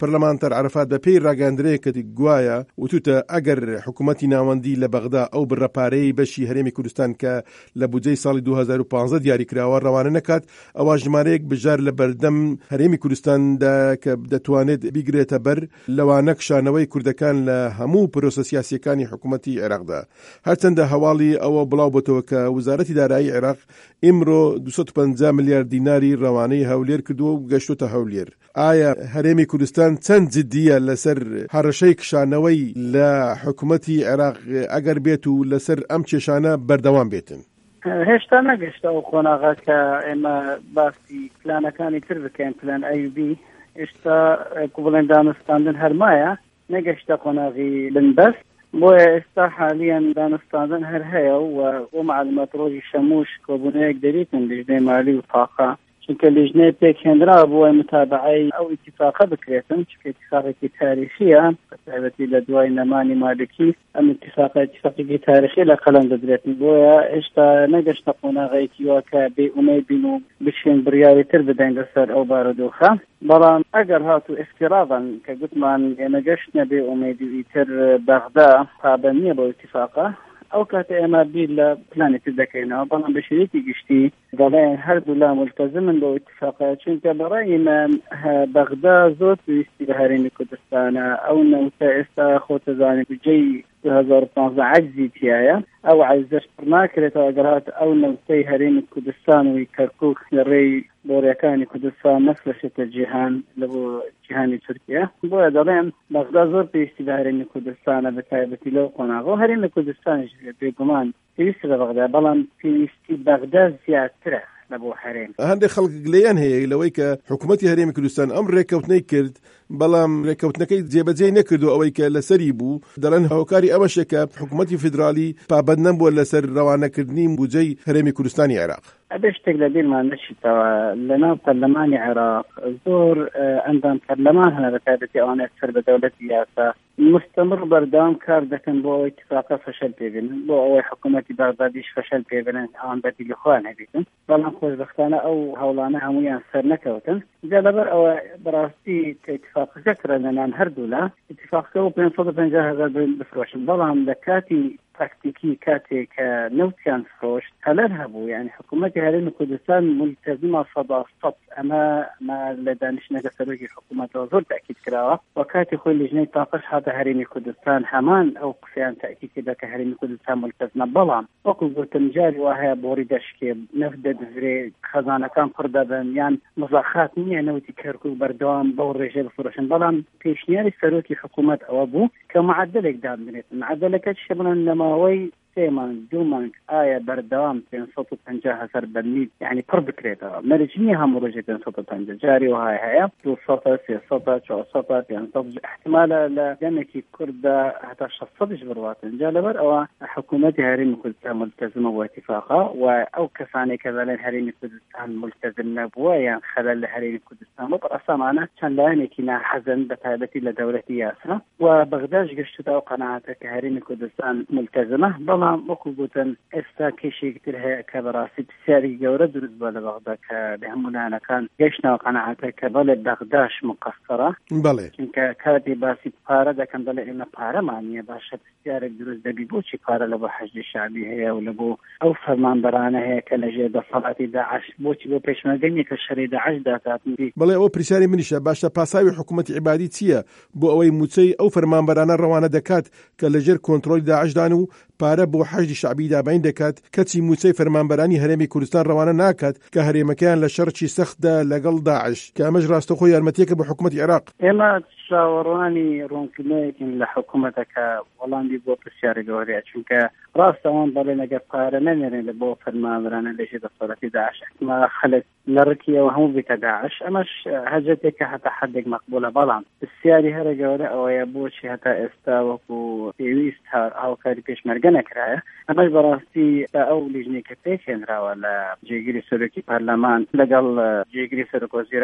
پەرلەمانتەر عەرەفات بە پێی ڕاگەاندنەیەکی گوایە وتوتە ئەگەر حکوومەتی ناوەندی لە بەغدا ئەو بڕەپارەی بەشی هەرێمی کوردستان کە لە بودجەی ساڵی 2015 دیاریکراوە ڕەوانە نەکات، ئەوە ژمارەیەک بژار لە بەردەم هەرێمی کوردستاندا کە دەتوانێت بیگرێتە بەر لەوانە کشانەوەی کوردەکان لە هەموو پرۆسە سیاسیەکانی حکوومەتی عێراقدا. هەرچەندە هەواڵی ئەوە بڵاو بۆتەوە کە وزارەتی دارایی عێراق ئیمڕۆ 250 ملیار دیناری ڕەوانەی هەولێر کردووە و گەشتوتە هەولێر. ئایا هەرێمی کوردستان چەند جددیە لەسەر هەڕەشەی کشانەوەی لە حکوومەتی عێراق ئەگەر بێت و لەسەر ئەم کێشانە بەردەوام بێتن؟ هێشتا نەگەشتە ئەو قۆناغا کە ئێمە باسی پلانەکانی تر بکەین، پلان ئایوبی هێشتا بڵێن دانوستاندن هەرمایە، نەگەشتە قۆناغی بنبەست. بۆیە ئێستا حالیان دانوستاندن هەر هەیە و بۆ معلومات ڕۆژی شەموش کۆبوونەیەک دەریتن لیژنەی مالی و تاقا، چونکە لیژنەی پێکهێنرا بۆی متابعەی ئەو ئیتیفاقە بکرێتن، چونکە ئیتیفاقێکی تاریخیە بەتایبەتی لە دوای نەمانی مالکی ئەم ئیتیفاقێکی تاریخی لە قەڵەم دەدرێتن. بۆیە هێشتا نەگەشتە قۆناغەیەکی واکە بێ ئومێد بین و بچین بڕیاری تر بدەین لەسەر ئەو بارودۆخە. بەڵام ئەگەر هاتو ئفتیراضن کە گوتمان ئێمە گەشتنە بێ ئومێدی و ئیتر بەغدا پابەند نییە بۆ ئیتیفاقە، ئەو کاتە ئێمە بیر لە پلانی تر دەکەینەوە. بەڵام بە شێوەیەکی گشتی دەڵێن هەردوو لا ملتەزمن بۆ ئیتیفاقە، چونکە بەڕای من بەغدا زۆر پێویستی بە هەرێمی کوردستانە. ئەو نەوتە ئێستا خۆتەزانێت بودجەی 2015 عەجزی تایە، ئەو عەجزەش پڕ ناکرێتەوە ئەگەر هات ئەو نەوتەی هەرێمی کوردستان و کەرکووک لەڕێی بۆڕیەکانی کوردستان نەفرۆشێتە جیهان لە بۆ جیهانی تورکیا. بۆیە دەڵێن بەغدا زۆر پێویستی بە هەرێمی کوردستانە، بەتایبەتی لەو قۆناغە. هەرێمی کوردستانیش بێگومان پێویستی بە بەغدا، بەڵام پێویستی بەغدا زیاترە لە بۆ هەرێم. هەندێک خەڵک گلەیان هەیە لەوەی کە حکوومەتی هەرێمی کوردستان ئەم ڕێکەوتنەی کرد، بەڵام ڕێکەوتنەکەی جێبەجێ نەکردو ئەوەی کە لەسەری بوو. دەڵێن هەوکاری ئەوەشە کە حکوومەتی فیدرالی پابەند نەبووە لەسەر ڕەوانەکردنی بودجەی هەرێمی کوردستانی عێراق. ئەبێ شتێک لە بیرمان نەچێتەوە، لەناو پەرلەمانی عێراق زۆر ئەندام پەرلەمان هەنە بەتایبەتی ئەوانەیە سەر بە دەوڵەتی یاسا مستمر بەردەوام کار دەکەن بۆ ئەوەی اتفاقە فەشەل پێبێنن، بۆ ئەوەی حکوومەتی بەغدادیش فەشەل پێبێنن، ئەوان بەدیلی خۆیان هەبێتن. بەڵام خۆشبەختانە ئەو هەوڵانە هەموویان سەر نەکەوتن. جا لەبەر ئەوە بەڕاستی کە اتفاقەکە کرا لەنان هەردوو لا اتفاقەکە و 550,000 بفرۆشن، بەڵام لە کاتی تاکتیکی کاتێک کە نەوتیان فرۆشت هەلەر هەبوو. یعنی حکوومەتی هەرێمی کوردستان ملتەزمە 100% ئەمە لە دانیشتنەکە سەرۆکی حکوومەتەوە زۆر تاکید کراوە. و کاتی خۆی لیژنەی تاقەش هاتە هەرێمی کوردستان هەمان ئەو قسەیان تاکید کرد کە هەرێمی کوردستان ملتەزمە، بەڵام وەکو گوتم جاری وایە بۆڕی دەشکێ نەفت دەدرێ، خەزانەکان پڕ دەبن، یان مزاخات نییە نەوتی کەرکووک بەردەوام بەو ڕێژێ بفرۆشن. بەڵام پێشنیاری سەرۆکی حکوومەت ئەوە بوو کە معدلێک دابنێت. معدلەکە چی بڵێن لەماوەی 3 مانگ 2 مانگ ئایا بەردەوام 550,000 بەرمیل یعنی پڕ بکرێتەوە. مەرجنی هەموو ڕۆژێ 550 جاری وهای هەیە 200 300 400 500 احتمالە لە جەمێکی کوردە هەتا 600ش بڕواتن. جا لەبەر ئەوە حکوومەتی هەرێمی کوردستان ملتەزمە بۆ اتفاقا، و ئەو کەسانێک کە دەڵێن هەرێمی کوردستان ملتەزم نەبووە یان خەلەل لە هەرێمی کوردستان بۆ بەڕاستانە چەند لایەنێکی ناحەزن بەتایبەتی لە دەوڵەتی یاسا و بەغداش گەشتوتە ئەو قەناعەتە کە هەرێمی کوردستان ملتەزمە. بەڵام وەکو گوتن ئێستا کێشێکتر هەیە کە بەڕاستی پرسیاری گەورە دروست بووە لە بەغدا کە لە هەموو لایەنەکان گەشتنەوە قەناعەتە کە بەڵێ بەغداش مقەسەرە، چونکە کاتی باسی پارە دەکەن دەڵێ ئێمە پارەمان نییە، باشە پرسیارێک دروست دەبی بۆچی پارە لە بۆ حەشدی شعبی هەیە و لە بۆ ئەو فەرمانبەرانە هەیە کە لەژێر دەسەڵاتی داعش بۆچی بۆ پێشمەرگەنی کە شەڕی داعش داتاتن. بەڵێ ئەوە پرسیاری منیشە، باشە پاساوی حکوومەتی عیبادی چییە بۆ ئەوەی موچەی ئەو فەرمانبەرانە ڕەوانە دەکات کە لەژێر کۆنتڕۆلی داعشدان و پارە بۆ حەشدی شعبی دابین دەکات، کەچی موچەی فەرمانبەرانی هەرێمی کوردستان ڕەوانە ناکات کە هەرێمەکەیان لە شەڕی سەختدا لەگەڵ داعش، کە ئەمەش ڕاستەخۆ یارمەتیەکە بە حکوومەتی عێراق. ئێمە چاوەڕوانی ڕوونکردنەوەیەکین لە حکوومەتەکە وەڵامی بۆ پرسیارە گەورەیە، چونکە ڕاستەوان بەڵێن ئەگەر پارە نەنێرێن لە بۆ فەرمانبەرانە لەژێر دەسەڵاتی داعش احتمال خەلک لە ڕکیەوە هەموو بێتە داعش. ئەمەش هەجەتێکە هەتا حدێک مەقبولە، بەڵام پرسیاری هەرە گەورە ئەوەیە بۆچی هەتا ئێستا وەکو پێویست هاوکاری پێشمەرگە نەکرایە. ئەمەش بەڕاستی ئەو لیژنەی کە پێکهێنراوە لە جێگیری سەرۆکی پەرلەمان لەگەڵ جێگیری سەرۆکوەزیران و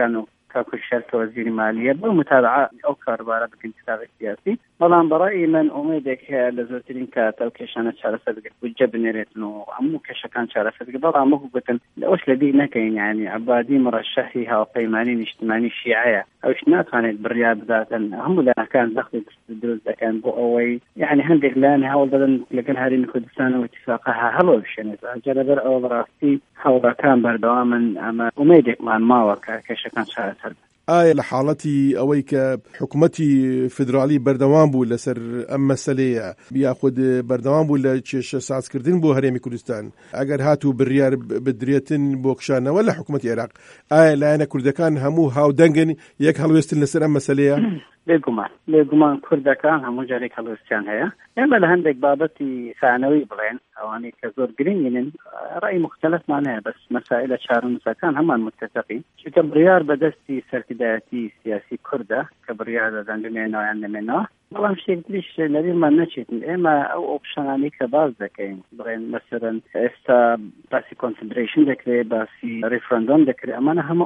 كاكو الشركة وزير مالية بمتابعة أو كاربارة بالانتخاب السياسي. والله برأيي من أميدك لزوتين كاتو كشانة شارع سبق والجبن ريتنو عمو كشكان شارع سبق ضرع مو قتن لأوش لدي نكين يعني عبادي مرشحي ها قيمانين اجتماعي الشيعية أو شنات كانت بالرياض ذاتا هم لا كان دخل الدروس ذا كان بقوي يعني هندق لان هاول بدن لكن هارين كردستان واتفاقها هلو بشنة جربر أو راسي حول كان بردواما أما أميدك مع الماوك كشكان شارع سبق ئایا لە حاڵەتی ئەوەی کە حکوومەتی فدرالی بەردەوام بوو لەسەر ئەم مەسەلەیە یاخود بەردەوام بوو لە کێشە سازکردن بۆ هەرێمی کوردستان ئەگەر هاتوو بڕیار بدرێتن بۆ کشانەوە لە حکوومەتی عێراق ئایا لایەنە کوردەکان هەموو هاودەنگن یەک هەڵوێستن لەسەر ئەم مەسەلەیە؟ لێگومان کوردەکان هەموو جارێک هەڵوێستیان هەیە ئێمە لە هەندێک بابەتی ثانەوی بڵێن ئەوانەی کە زۆر گرنگن ڕای مختلفمان هەیە بەس مەسائلە چارەنووسەکان هەمان متتەقین چونکە بڕیار بەدەستی سەرکردایەتی سیاسی کوردە کە بڕیار دەدەن بمێنەوەیان نمێنەوە بەڵام شتێکتریش لەبیرمان نەچێتن ئێمە ئەو ئۆپشنانی کە باز دەکەین بڵێن مەسەرەن ئێستا باسی کۆنسیدرێشن دەکرێت باسی ڕیفرەندۆم دەکرێت ئەمانە هەموو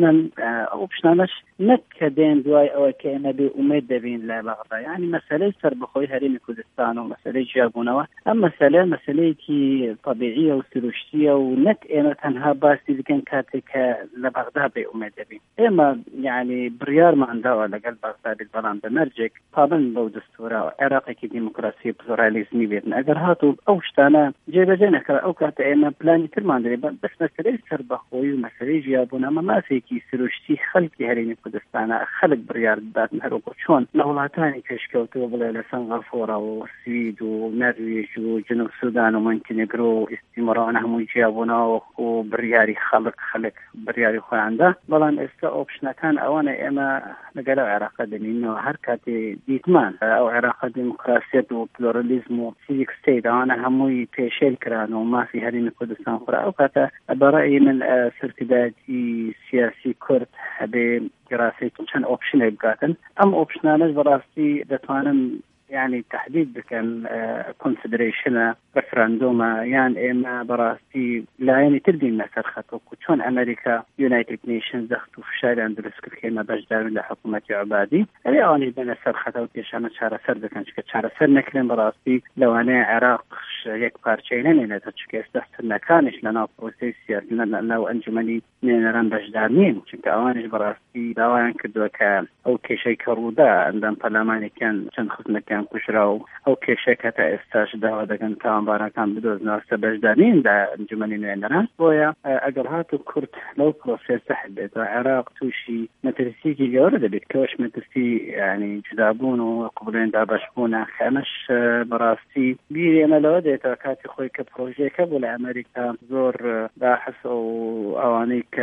ئۆپشنانەش نەک کە دێن دوای ئەوەی کە ئێمە بێ ئومێد دەبین لە بەغدا یعنی مەسەلەی سەربەخۆی هەرێمی کوردستان و مەسەلەی ژیابوونەوە ئەم مەسەلەیەکی طبیعیە و سروشتیە و نەک ئێمە تەنها باسی بکەن کاتێک کە لە بەغدا بێ ئومێد دەبین ئێمە یعنی بڕیارمانداوە لەگەڵ بەغدا بێت بەڵام بەمەرجێک پابند بەو دەستورە عێراقێکی دیموکراسی پلۆرالیزمی بێتن ئەگەر هاتوو ئەو شتانە جێبەجێ نەکرا ئەو کاتە ئێمە پلانی ترمان دەبێت بەس مەسەلەی سەربەخۆی و مەسەلەی ژیابوون ئەمە ماسێکی سروشتی خەڵکی هەرێمی کوردستانە خەڵک بڕیار بداتن هەروەکو چۆن لە وڵاتانی پێشکەوتووە بڵێ لە سنغافۆرە و سوید و نەروێژ و جنوب سودان و مۆنتینێگرۆ و ئیستیمڕۆوانە هەمووی ژیابوونەوە و بڕیاری خەڵک بڕیاری خۆیاندا بەڵام ئێستا ئۆپشنەکان ئەوانە ئێمە لەگەڵ عێراقا دەبینەوە هەر کاتێ دیتمان ئەو عێراقا دیموکراسیەت و پلۆرالیزم و سیڤیک ستیت ئەوانە هەمووی پێشێل کران و مافی هەرێمی کوردستان خۆرا ئەو کاتە بەڕای من سەرکردایەتی سیاسی کورد هەبێ گراسی چەند ئۆپشنێ بگاتن ئەم ئۆپشنانەش بەڕاستی دەتوانن يعني تحديد بكن كونسيدريشن ريفرندوم يعني اما براستي لا يعني تبدي مثل خطو كون امريكا يونايتد نيشنز دختو في شارع اندلس كلمه باش داروا لحكومه عبادي يعني بين سر خطو كيشانه شارع سر بكن شارع سر نكلم براستي لو انا عراق يك بارتشينن انا تشكي استحسن كانش لنا بروسيس لو انجمني نران باش دارنين چونك اوانش براستي داوان كدو ك او كيشي كرودا عندن برلماني كان خدمه كان كشراو او كيشكه استاش داوا دگن تام بارا كان بدوز ناس بجدانين دا انجمني نران ويا اگر هاتو كرت لو بروسيس تحدد العراق توشي مترسيكي جورد بكوش مترسي يعني جدابون وقبلين دابشبونا خمش براستي بيري انا لو ديتا كاتي خوي كبروجي كبول امريكا زور باحث او اوانيك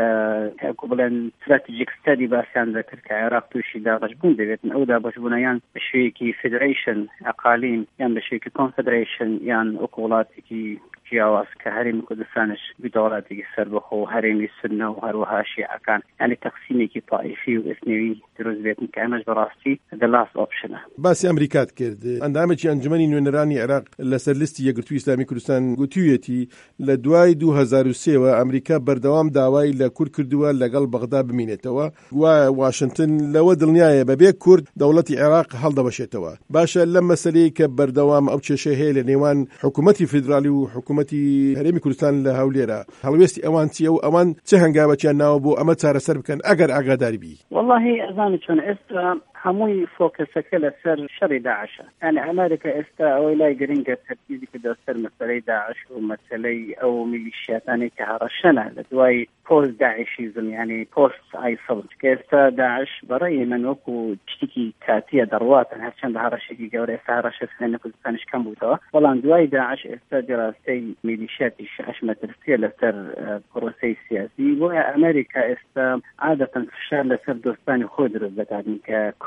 قبلين استراتيجيك ستادي باسيان ذكر كعراق توشي دابشبون ديتن او دابشبونا يعني بشويكي فيدريشن اقاليم يعني بشويكي كونفدريشن يعني اقولاتي جیاواز که هریم کردستانش بدولاتی سربخو هرمی سنة و هروها شیعه کان يعني تقسیمی که طائفی و اثنوی دروز بیتن که امش براستی the last option. باسی امریکات کرد اندامه چی انجمنی نوێنەرانی عێراق لەسەر لیستی یەکگرتووی ئیسلامی کوردستان گوتوویەتی لە دوای 2003 ئەمریکا بەردەوام داوای لە کورد کردووە لەگەڵ بەغدا بمینێتەوە و واشنگتن لەوە دڵنیایە بەبێ کورد دەوڵەتی عێراق هەڵدەبەشێتەوە. باشە لەم مەسەلەی کە بەردەوام ئەو کێشە هەیە لە نێوان حکوومەتی فیدرالی و حکوومەتی هەرێمی کوردستان لە هەولێرە هەڵوێستی ئەوان چییە و ئەوان چه هەنگاوەکیان ناوە بۆ ئەمە چارەسەر بکەن ئەگەر ئاگاداری بی؟ والله ئەزانم چۆن ئێستا هەمووی فۆکەسەکە لەسەر شەڕی داعشە يعني ئەمریکا ئێستا ئەوەی لای گرنگە تەرکیزی کردووە سەر مەسەلەی داعش و مەسەلەی ئەو میلیشیاتانی کە هەڕەشەنە لە دوای پۆست داعشیزم يعني پۆست ئایسڵ کە ئێستا داعش بەڕێی من وەکو شتێکی کاتیە دەڕواتن هەرچەند هەڕەشێکی گەورە ئێستا هەڕەشە لە کوردستانیش کەم بووتەوە بەڵام دوای داعش ئێستا دراستەی میلیشیاتی شەش مەترسیە لەسەر پرۆسەی سیاسی بۆیە ئەمریکا ئێستا عادەتەن فشار لەسەر دۆستانی خۆی دروست دەکاتن کە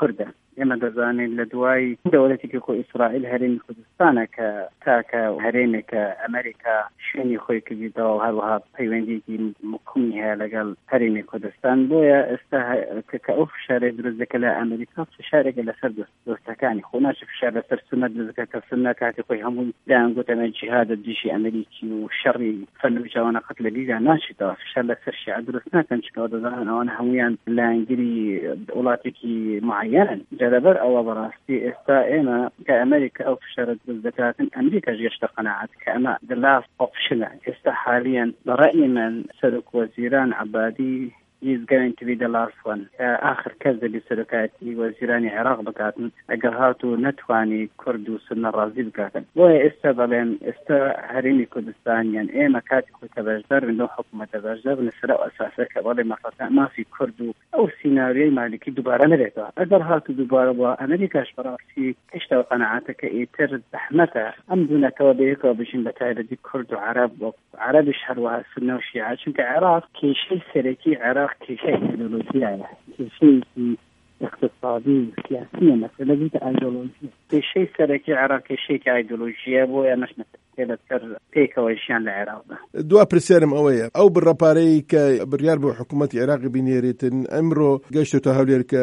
کوردە ئێمە دەزانین لە دوای دەوڵەتێکی خۆی ئیسرائیل هەرێمی کوردستانە کە تاکە هەرێمێکە ئەمریکا شوێنی خۆی کردیتەوە هەروەها پەیوەندیکی مکمی هەیە لەگەڵ هەرێمی کوردستان بۆیە ئێستا کە ئەو فشارێ دروست دەکە لە ئەمریکا فشارێکە لەسەر دۆستەکانی خۆ ناچێت فشار لەسەر سنەت دروست دەکە کە سنەت کاتی خۆی هەموو دایانگوتەمە جیهادە دیشی ئەمریکی و شەڕی فەلوجەوانە قەتلە لیبیا ناچێتەوە فشار لەسەر شیعە دروست ناکەن چکەوە دەزانن ئەوانە هەمویان لایەنگیری وڵاتێکی معەنن لەبەر ئەوە بەڕاستی ئێستا ئێمە کە ئەمریکا ئەو فشارە دروست دەکاتن ئەمریکاش گەشتە قەناعەت کە ئەمە the last option ئێستا حالیان بەڕای من سەرۆک وەزیران عەبادی is going to be the last one. آخر کەس دەبی سەرۆکایەتی وەزیرانی عێراق بکاتن ئەگەر هاتوو نەتوانی کورد و سنە ڕازی بکاتن بۆیە ئێستا بەڵێن ئێستا هەرێمی کوردستانیان ئێمە کاتی خۆی کە بەشدار بن لەو حکوومەتە بەشدار بن لەسەر ئەو ئەساسە کە بەڵێ مەفەتا مافی کورد و ئەو سیناریۆی مالکی دووبارە نەبێتەوە ئەگەر هاتوو دووبارە بووە ئەمریکاش بەڕاستی هێشتا قەناعەتە کە ئیتر زەحمەتە ئەم دوونەتەوە بەیەکەوە بژین بە تایبەتی کورد و عەرەبیش هەروەها سنە و شیعە چونکە عێراق کێشەی سەرەکی عێراق کێشەی ئایدۆلۆژیایە کێشەیەکی اقتصادی و سیاسی مەسەلە بیتە ئایدۆلۆژی کێشەی سەرەکی عێراق کێشەیەکی ئایدۆلۆژیە بۆیە نەشنەکە لەسەر پێکەوەشیان لە عێراقدا. دوا پرسیارم ئەوەیە ئەو بڕەپارەی کە بڕیار بۆ حکوومەتی عێراقی بینێرێتن ئەمڕۆ گەیشتۆتە هەولێر کە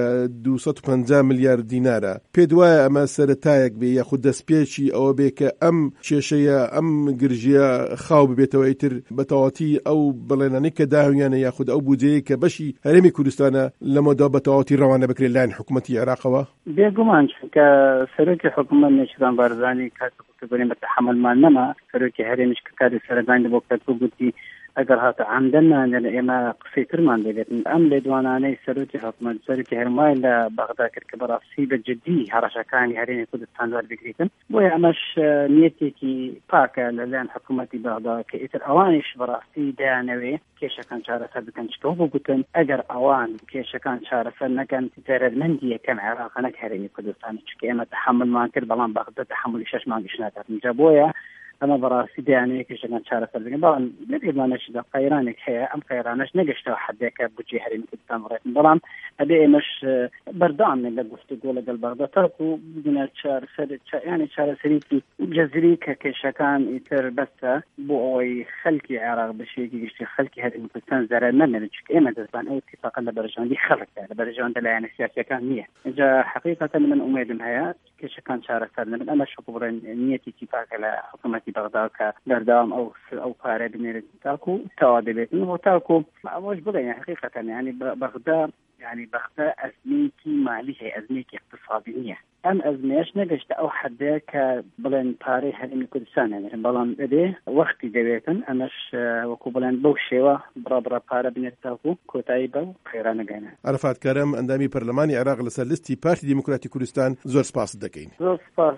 250 میلیارد دینارە پێ دوایە ئەمە سەرەتایەک بێ یاخود دەستپێکی ئەوە بێ کە ئەم کێشەیە ئەم گرژیە خاو ببێتەوە ئیتر بە تەواتی ئەو بەڵێنانەی کە داهویانە یاخود ئەو بودجەیە کە بەشی هەرێمی کوردستانە لەمەدا بە تەواتی ڕەوانە بکرێت لایەن حکوومەتی عێراقەوە؟ بێگومان چونکە سەرۆکی حکوومەت نێچیران بارزانی کاتێک بۆنی بە تەحملمان نەما سەرۆکی هەرێمیش کە کاری سەرەدانی بۆ کەتبوو گوتی ئەگەر هاتە عەمدەن لە ئێمە قسەی ترمان دەبێتن ئەم لێدوانانەی سەرۆکی حکوومەت سەرۆکی هەرێمی لە بەغدا کرد کە بەڕاستی بە جدی هەڕەشەکانی هەرێمی کوردستان وەربگریتن بۆیە ئەمەش نیەتێکی پاکە لەلایەن حکوومەتی بەغدا کە ئیتر ئەوانیش بەڕاستی دەیانەوێ کێشەکان چارەسەر بکەن چکەوە بۆ گوتن ئەگەر ئەوان کێشەکان چارەسەر نەکەن زەرمەندی یەکەم عێراق نەک هەرێمی کوردستانی چکە ئێمە تەحملمان کرد بەڵام بەغدا تەحملی 6 مانگیش ناکاتن جا بۆیە ئەمە بەڕاستی دەیانەیە کێشەکان چارەسەر بکەن بەڵام لەبیرمانەشدا قەیرانێک هەیە ئەم قەیرانەش نەگەشتەوە حدێکە بودجێ هەرێمی کوردستان بڕێتن بەڵام ئەبێ ئێمەش بەردەوامێن لە گفتوگۆ لەگەڵ بەغدا تاکو ببینە یانی چارەسەرێکی جەزری کە کێشەکان ئیتر بەستە بۆ ئەوەی خەڵکی عێراق بەشێکی گشتی خەڵکی هەرێمی کوردستان زەرەر نەمێنن چونکە ئێمە دەزانین ئەو اتفاقا لە بەرژەوەندی خەڵکە لە بەرژەوەندە لایەنە سیاسیەکان نییە اینجا حقیقەتاً من ئومێدم هەیە کێشەکان چارەسەر نەبن ئەمەش بڵێن نیەتێکی پاکە لە حکوومەتی بەغدا کە بەردەوام ئەو پارە بنێرێت تاکو تەوا دەبێتن بۆ تاکو ئەوەش بڵێن حقیقەتاً ینی بەغدا ئەزمەیەکی مالی هەیە ئەزمەیەکی اقتصادی نییە ئەم ئەزمەیەش نەگەشتە ئەو حدەیە کە بڵێن پارەی هەرێمی کوردستان هەنێن بەڵام ئەبێ وەختی دەوێتن ئەمەش وەکو بڵێن بەو شێوە بڕا پارە بنێت تاکو کۆتایی بەو خێرانەگەنە. عەرەفات کارەم ئەندامی پەرلەمانی عێراق لەسەر لیستی پارتی دیموکراتی کوردستان زۆر سپاس دەکەین. زۆر سپاس